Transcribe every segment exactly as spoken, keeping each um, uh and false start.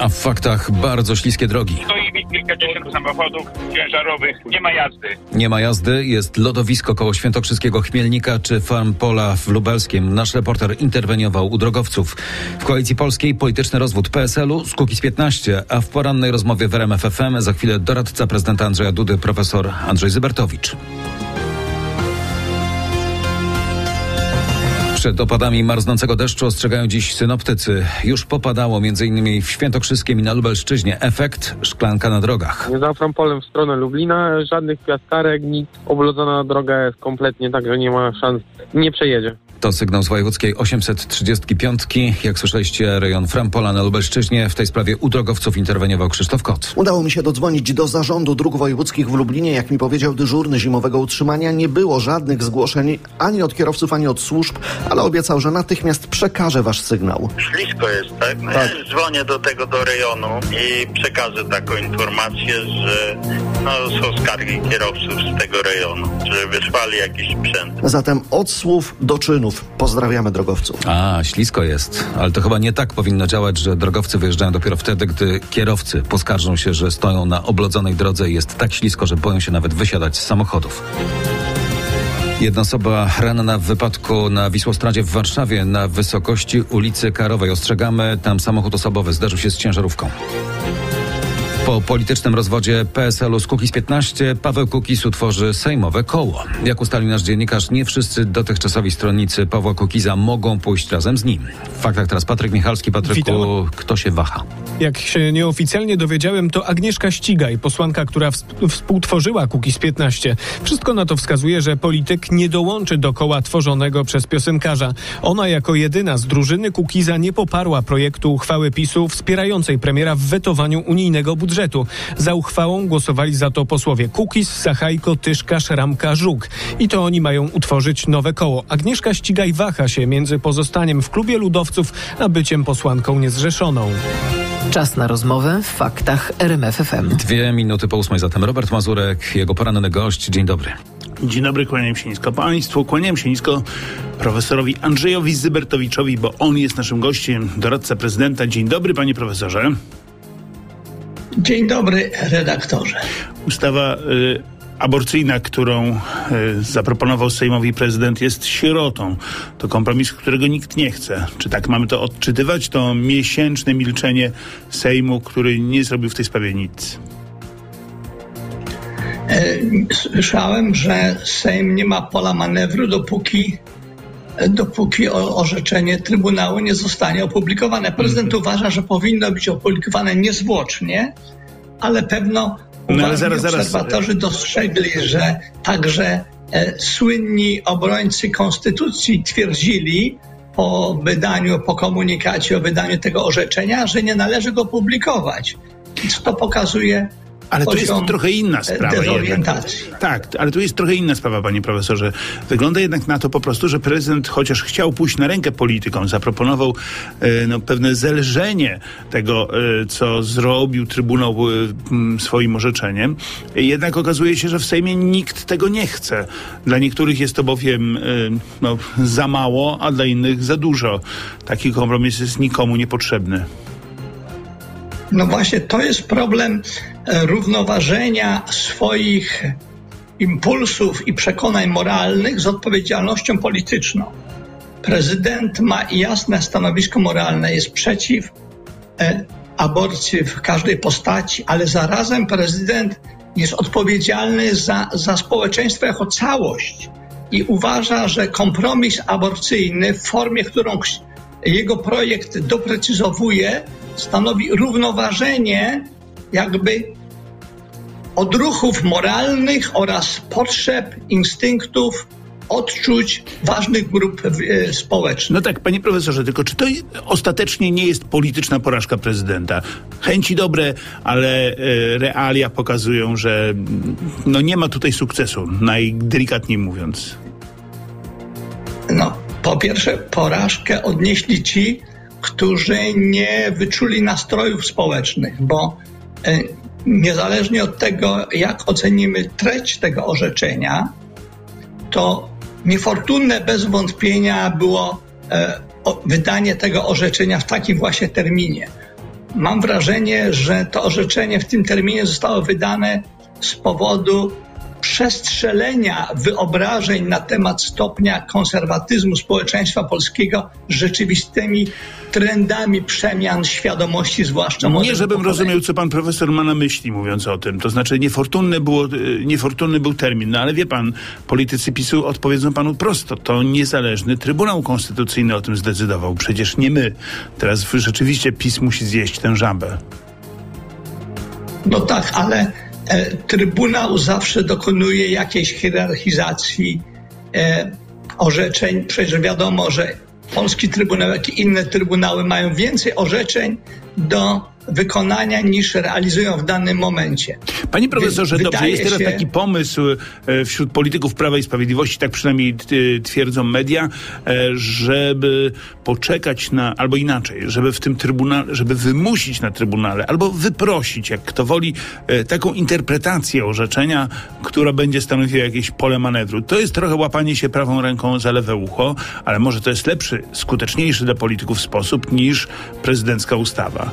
A w faktach bardzo śliskie drogi. Stoi kilkadziesiąt samochodów ciężarowych, nie ma jazdy. Nie ma jazdy, jest lodowisko koło świętokrzyskiego Chmielnika czy farm pola w Lubelskiem. Nasz reporter interweniował u drogowców. W Koalicji Polskiej polityczny rozwód P S L-u z Kukiz piętnaście, a w porannej rozmowie w R M F F M za chwilę doradca prezydenta Andrzeja Dudy, profesor Andrzej Zybertowicz. Przed opadami marznącego deszczu ostrzegają dziś synoptycy. Już popadało m.in. w Świętokrzyskiem i na Lubelszczyźnie. Efekt? Szklanka na drogach. Za Frampolem w stronę Lublina żadnych piaskarek, nic. Oblodzona droga jest kompletnie tak, że nie ma szans, nie przejedzie. To sygnał z wojewódzkiej osiemset trzydzieści pięć. Jak słyszeliście, rejon Frampola na Lubelszczyźnie. W tej sprawie u drogowców interweniował Krzysztof Kot. Udało mi się dodzwonić do zarządu dróg wojewódzkich w Lublinie. Jak mi powiedział dyżurny zimowego utrzymania, nie było żadnych zgłoszeń ani od kierowców, ani od służb, ale obiecał, że natychmiast przekaże wasz sygnał. Ślisko jest, tak? No tak. Ja dzwonię do tego, do rejonu i przekażę taką informację, że no, są skargi kierowców z tego rejonu, że wysłali jakiś sprzęt. Zatem od słów do czynów. Pozdrawiamy drogowców. A, ślisko jest. Ale to chyba nie tak powinno działać, że drogowcy wyjeżdżają dopiero wtedy, gdy kierowcy poskarżą się, że stoją na oblodzonej drodze i jest tak ślisko, że boją się nawet wysiadać z samochodów. Jedna osoba ranna w wypadku na Wisłostradzie w Warszawie na wysokości ulicy Karowej. Ostrzegamy, tam samochód osobowy zderzył się z ciężarówką. Po politycznym rozwodzie P S L-u z Kukiz piętnaście Paweł Kukiz utworzy sejmowe koło. Jak ustalił nasz dziennikarz, nie wszyscy dotychczasowi stronnicy Pawła Kukiza mogą pójść razem z nim. W faktach teraz Patryk Michalski. Patryku, Witam. Kto się waha? Jak się nieoficjalnie dowiedziałem, to Agnieszka Ścigaj, posłanka, która współtworzyła Kukiz piętnaście. Wszystko na to wskazuje, że polityk nie dołączy do koła tworzonego przez piosenkarza. Ona jako jedyna z drużyny Kukiza nie poparła projektu uchwały PiSu wspierającej premiera w wetowaniu unijnego budżetu. Za uchwałą głosowali za to posłowie Kukiz, Sachajko, Tyszka, Szramka, Żuk. I to oni mają utworzyć nowe koło. Agnieszka Ścigaj waha się między pozostaniem w klubie ludowców, a byciem posłanką niezrzeszoną. Czas na rozmowę w faktach R M F F M. Dwie minuty po ósmej, zatem Robert Mazurek, jego poranny gość. Dzień dobry. Dzień dobry, kłaniam się nisko państwu, kłaniam się nisko profesorowi Andrzejowi Zybertowiczowi, bo on jest naszym gościem, doradca prezydenta. Dzień dobry, panie profesorze. Dzień dobry, redaktorze. Ustawa y, aborcyjna, którą y, zaproponował Sejmowi prezydent, jest sierotą. To kompromis, którego nikt nie chce. Czy tak mamy to odczytywać? To miesięczne milczenie Sejmu, który nie zrobił w tej sprawie nic. Słyszałem, że Sejm nie ma pola manewru, dopóki dopóki orzeczenie Trybunału nie zostanie opublikowane. Prezydent mm. uważa, że powinno być opublikowane niezwłocznie, ale pewno no, ale zaraz, obserwatorzy zaraz. dostrzegli, że także e, słynni obrońcy konstytucji twierdzili po wydaniu, po komunikacie o wydaniu tego orzeczenia, że nie należy go publikować. Więc to pokazuje Ale to jest trochę inna sprawa. Tak, ale tu jest trochę inna sprawa, panie profesorze. Wygląda jednak na to po prostu, że prezydent, chociaż chciał pójść na rękę politykom, zaproponował e, no, pewne zelżenie tego, e, co zrobił Trybunał e, swoim orzeczeniem. Jednak okazuje się, że w Sejmie nikt tego nie chce. Dla niektórych jest to bowiem e, no, za mało, a dla innych za dużo. Taki kompromis jest nikomu niepotrzebny. No właśnie, to jest problem równoważenia swoich impulsów i przekonań moralnych z odpowiedzialnością polityczną. Prezydent ma jasne stanowisko moralne, jest przeciw e, aborcji w każdej postaci, ale zarazem prezydent jest odpowiedzialny za, za społeczeństwo jako całość i uważa, że kompromis aborcyjny w formie, którą jego projekt doprecyzowuje, stanowi równoważenie jakby odruchów moralnych oraz potrzeb, instynktów, odczuć ważnych grup e, społecznych. No tak, panie profesorze, tylko czy to ostatecznie nie jest polityczna porażka prezydenta? Chęci dobre, ale e, realia pokazują, że no nie ma tutaj sukcesu, najdelikatniej mówiąc. No, po pierwsze, porażkę odnieśli ci, którzy nie wyczuli nastrojów społecznych, bo e, niezależnie od tego, jak ocenimy treść tego orzeczenia, to niefortunne bez wątpienia było e, o, wydanie tego orzeczenia w takim właśnie terminie. mam wrażenie, że to orzeczenie w tym terminie zostało wydane z powodu przestrzelenia wyobrażeń na temat stopnia konserwatyzmu społeczeństwa polskiego z rzeczywistymi trendami przemian świadomości, zwłaszcza młodego Nie, żebym pokolenia. rozumiał, co pan profesor ma na myśli, mówiąc o tym. To znaczy niefortunny, było, niefortunny był termin. No ale wie pan, politycy PiSu odpowiedzą panu prosto. To niezależny Trybunał Konstytucyjny o tym zdecydował. Przecież nie my. Teraz rzeczywiście PiS musi zjeść tę żabę. No tak, ale e, Trybunał zawsze dokonuje jakiejś hierarchizacji e, orzeczeń. Przecież wiadomo, że polski Trybunał, jak i inne trybunały mają więcej orzeczeń do wykonania niż realizują w danym momencie. Panie profesorze, Więc dobrze, jest teraz się... taki pomysł e, wśród polityków Prawa i Sprawiedliwości, tak przynajmniej e, twierdzą media, e, żeby poczekać na, albo inaczej, żeby w tym trybunale, żeby wymusić na Trybunale, albo wyprosić, jak kto woli, e, taką interpretację orzeczenia, która będzie stanowiła jakieś pole manewru. To jest trochę łapanie się prawą ręką za lewe ucho, ale może to jest lepszy, skuteczniejszy dla polityków sposób niż prezydencka ustawa.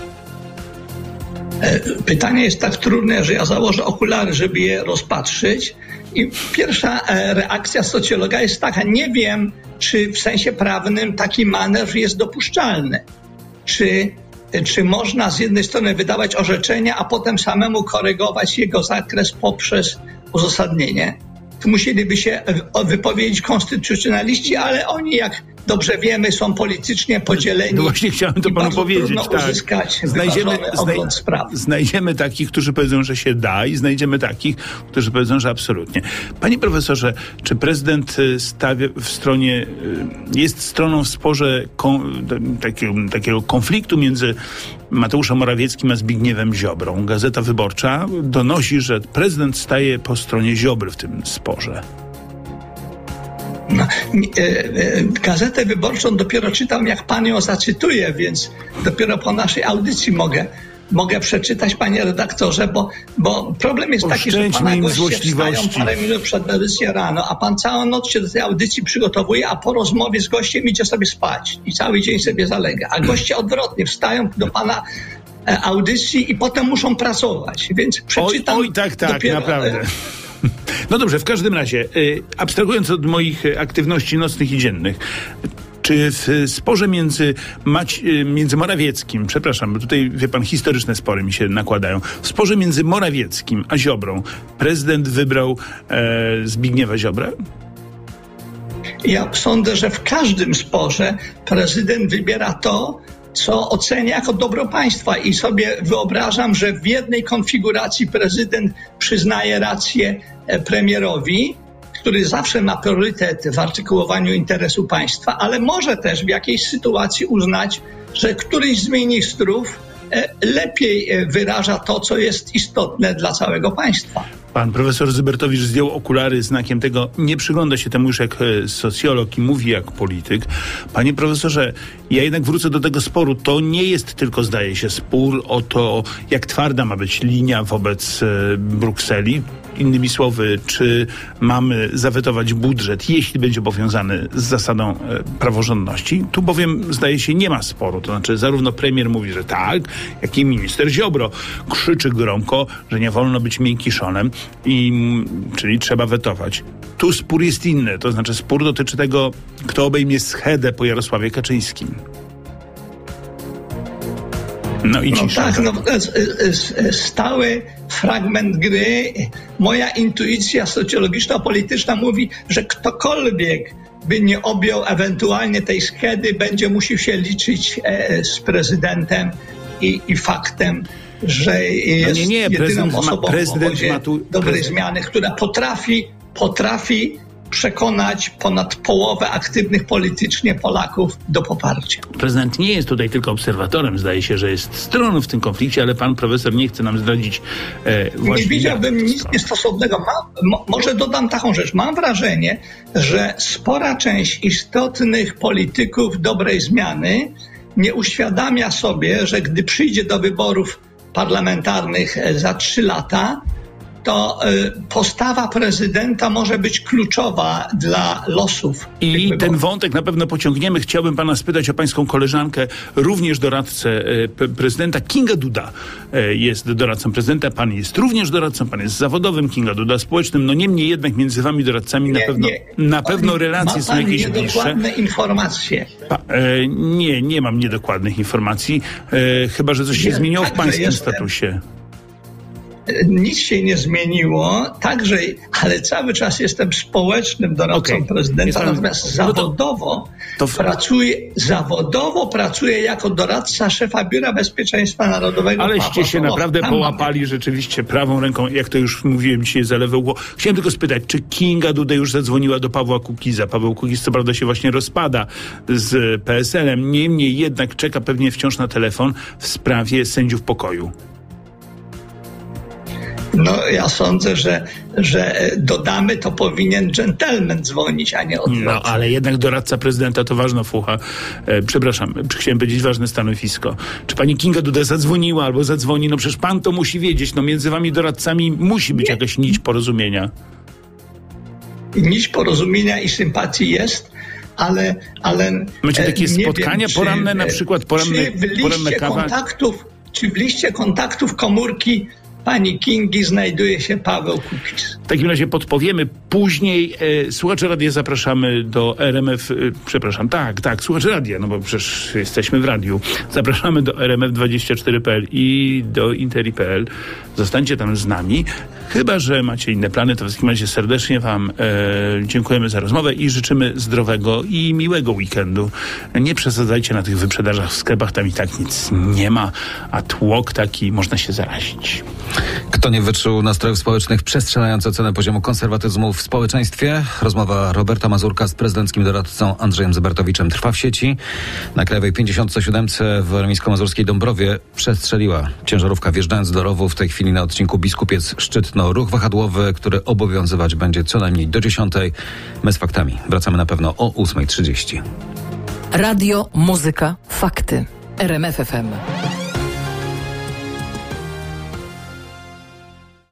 Pytanie jest tak trudne, że ja założę okulary, żeby je rozpatrzyć. I pierwsza reakcja socjologa jest taka: nie wiem, czy w sensie prawnym taki manewr jest dopuszczalny. Czy, czy można z jednej strony wydawać orzeczenia, a potem samemu korygować jego zakres poprzez uzasadnienie. Tu musieliby się wypowiedzieć konstytucjonaliści, ale oni, jak dobrze wiemy, są politycznie podzieleni. No właśnie chciałem to panu powiedzieć. Trudno tak. uzyskać znajdziemy, ogląd sprawy. Znajdziemy takich, którzy powiedzą, że się da, i znajdziemy takich, którzy powiedzą, że absolutnie. Panie profesorze, czy prezydent stawia w stronie, jest stroną w sporze kon, takiego, takiego konfliktu między Mateuszem Morawieckim a Zbigniewem Ziobrą? Gazeta Wyborcza donosi, że prezydent staje po stronie Ziobry w tym sporze. No, e, e, Gazetę Wyborczą dopiero czytam, jak pan ją zacytuje, więc dopiero po naszej audycji mogę, mogę przeczytać, panie redaktorze, bo, bo problem jest taki, że pana goście wstają parę minut przed audycją rano, a pan całą noc się do tej audycji przygotowuje, a po rozmowie z gościem idzie sobie spać i cały dzień sobie zalega. A goście odwrotnie wstają do pana audycji i potem muszą pracować, więc przeczytam. Oj, oj tak, tak, dopiero, naprawdę. No dobrze, w każdym razie, y, abstrahując od moich aktywności nocnych i dziennych, czy w sporze między, Maci, między Morawieckim, przepraszam, bo tutaj, wie pan, historyczne spory mi się nakładają, w sporze między Morawieckim a Ziobrą prezydent wybrał e, Zbigniewa Ziobrę? Ja sądzę, że w każdym sporze prezydent wybiera to, co ocenia jako dobro państwa, i sobie wyobrażam, że w jednej konfiguracji prezydent przyznaje rację premierowi, który zawsze ma priorytet w artykułowaniu interesu państwa, ale może też w jakiejś sytuacji uznać, że któryś z ministrów lepiej wyraża to, co jest istotne dla całego państwa. Pan profesor Zybertowicz zdjął okulary znakiem tego, nie przygląda się temu już jak socjolog i mówi jak polityk. Panie profesorze, ja jednak wrócę do tego sporu. To nie jest tylko, zdaje się, spór o to, jak twarda ma być linia wobec e, Brukseli. Innymi słowy, czy mamy zawetować budżet, jeśli będzie powiązany z zasadą e, praworządności. Tu bowiem, zdaje się, nie ma sporu. To znaczy zarówno premier mówi, że tak, jak i minister Ziobro krzyczy gromko, że nie wolno być miękkiszonem, i, czyli trzeba wetować. Tu spór jest inny. To znaczy spór dotyczy tego, kto obejmie schedę po Jarosławie Kaczyńskim. No i no cisza. tak, no, stały fragment gry. Moja intuicja socjologiczno-polityczna mówi, że ktokolwiek by nie objął ewentualnie tej schedy, będzie musiał się liczyć e, z prezydentem i, i faktem, że jest no nie, nie, jedyną osobą ma, prezydent w ma tu, dobrej prezydent. zmiany, która potrafi, potrafi przekonać ponad połowę aktywnych politycznie Polaków do poparcia. Prezydent nie jest tutaj tylko obserwatorem, zdaje się, że jest stroną w tym konflikcie, ale pan profesor nie chce nam zdradzić e, właśnie... Nie widziałbym nic niestosownego. Mam, mo, może dodam taką rzecz. Mam wrażenie, że spora część istotnych polityków dobrej zmiany nie uświadamia sobie, że gdy przyjdzie do wyborów parlamentarnych za trzy lata, to y, postawa prezydenta może być kluczowa dla losów. I ten wątek na pewno pociągniemy. Chciałbym pana spytać o pańską koleżankę, również doradcę y, prezydenta. Kinga Duda y, jest doradcą prezydenta, pan jest również doradcą, pan jest zawodowym, Kinga Duda społecznym. No niemniej jednak między wami doradcami nie, na pewno, nie. na pewno relacje są jakieś bliższe. Ma pan niedokładne informacje. Pa, e, nie, nie mam niedokładnych informacji, e, chyba że coś się Ja, zmieniło w pańskim jestem. statusie. Nic się nie zmieniło, także, ale cały czas jestem społecznym doradcą Okay. prezydenta, Pan, natomiast no to, zawodowo, to... pracuję, zawodowo pracuję jako doradca szefa Biura Bezpieczeństwa Narodowego. Aleście się naprawdę połapali rzeczywiście prawą ręką, jak to już mówiłem dzisiaj za lewe ucho. Chciałem tylko spytać, czy Kinga Duda już zadzwoniła do Pawła Kukiza? Paweł Kukiz co prawda się właśnie rozpada z P S L-em, niemniej jednak czeka pewnie wciąż na telefon w sprawie sędziów pokoju. No ja sądzę, że, że do damy to powinien dżentelmen dzwonić, a nie odwrotnie. No ale jednak doradca prezydenta to ważna fucha. E, przepraszam, chciałem powiedzieć ważne stanowisko. Czy pani Kinga Duda zadzwoniła albo zadzwoni? No przecież pan to musi wiedzieć. No między wami doradcami musi być nie. jakaś nić porozumienia. Nić porozumienia i sympatii jest, ale... ale macie takie spotkania wiem, poranne, czy, na przykład poranne, czy w liście poranne kawa? kontaktów, czy w liście kontaktów komórki pani Kingi znajduje się Paweł Kukiz. W takim razie podpowiemy później. E, słuchacze radia zapraszamy do R M F, e, przepraszam, tak, tak, słuchacze radia, no bo przecież jesteśmy w radiu. Zapraszamy do R M F dwadzieścia cztery kropka p l i do interi kropka p l. Zostańcie tam z nami. Chyba że macie inne plany, to w takim razie serdecznie wam e, dziękujemy za rozmowę i życzymy zdrowego i miłego weekendu. Nie przesadzajcie na tych wyprzedażach w sklepach, tam i tak nic nie ma, a tłok taki, można się zarazić. Kto nie wyczuł nastrojów społecznych przestrzelając ocenę poziomu konserwatyzmu w społeczeństwie? Rozmowa Roberta Mazurka z prezydenckim doradcą Andrzejem Zybertowiczem trwa w sieci. Na Krajowej pięćdziesiątej siódemce w warmińsko-mazurskiej Dąbrowie przestrzeliła ciężarówka wjeżdżając do rowu. W tej chwili na odcinku Biskupiec-Szczytno ruch wahadłowy, który obowiązywać będzie co najmniej do dziesiątej. My z faktami wracamy na pewno o ósma trzydzieści. Radio, muzyka, fakty. R M F F M.